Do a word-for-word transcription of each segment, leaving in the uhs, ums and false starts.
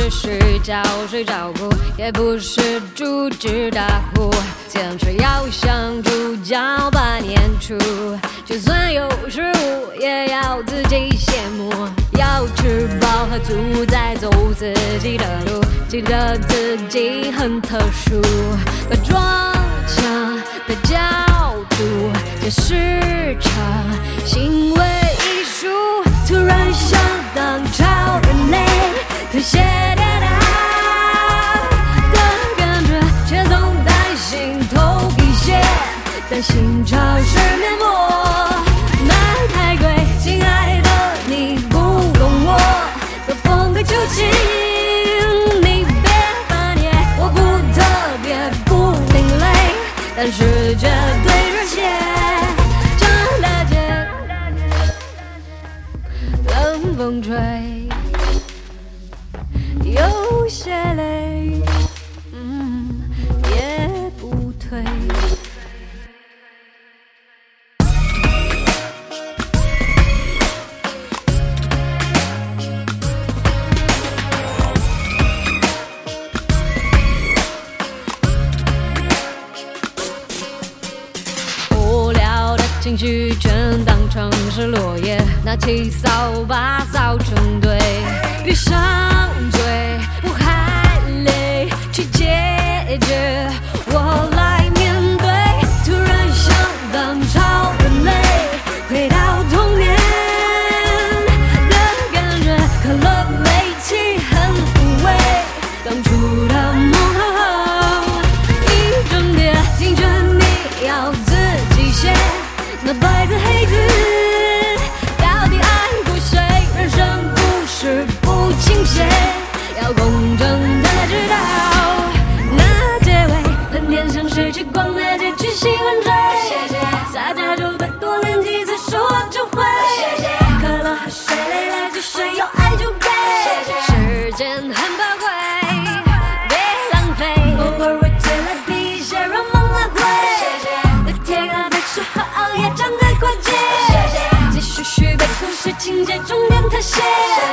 是叫谁照顾，也不是主旨大户，坚持要像主角般演出，就算有失误也要自己谢幕，要吃饱喝足再走自己的路，记得自己很特殊，把装腔的角度解释成行为艺术，突然想当超人类，特写跌打的感觉，却总担心头皮屑，担心潮湿面膜买太贵，亲爱的你不懂我的风格究竟，你别翻页，我不特别不另类，但是绝对热血，真了解，冷风吹，有些累，嗯，也不退。无聊的情绪全当成是落叶，拿起扫把扫成堆，闭上嘴，不喊累，去解决，我来面对。突然想当超人类，回到童年的感觉，可乐美气很无味，当初的梦好好，一整叠，听着你要自己写，那白字黑字到底爱过谁？人生故事不倾斜，要公正的知道，那结尾很甜，像是去逛那街去喜欢追，撒娇就再多练几次，熟了就会。渴了喝水，累了就睡，有爱就给。时间很宝贵，别浪费，偶尔会退了皮一些，让梦来回。在天咖啡时候熬夜，张开跨界，继续续背故事情节，重点特写。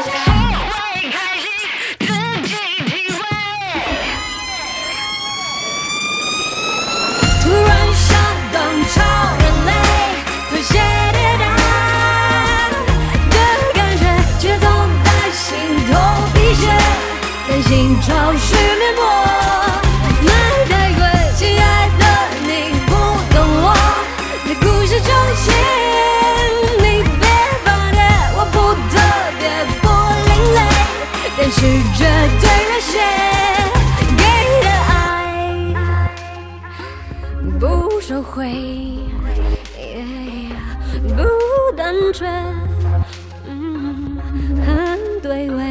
突然想当超人类，特写跌打的感觉，却总担心头皮屑，担心潮湿面膜买太贵，亲爱的你不懂我的故事中心，你别放电，我不特别不另类，但是绝对热血，给的爱不收回，不单纯，嗯，很对味。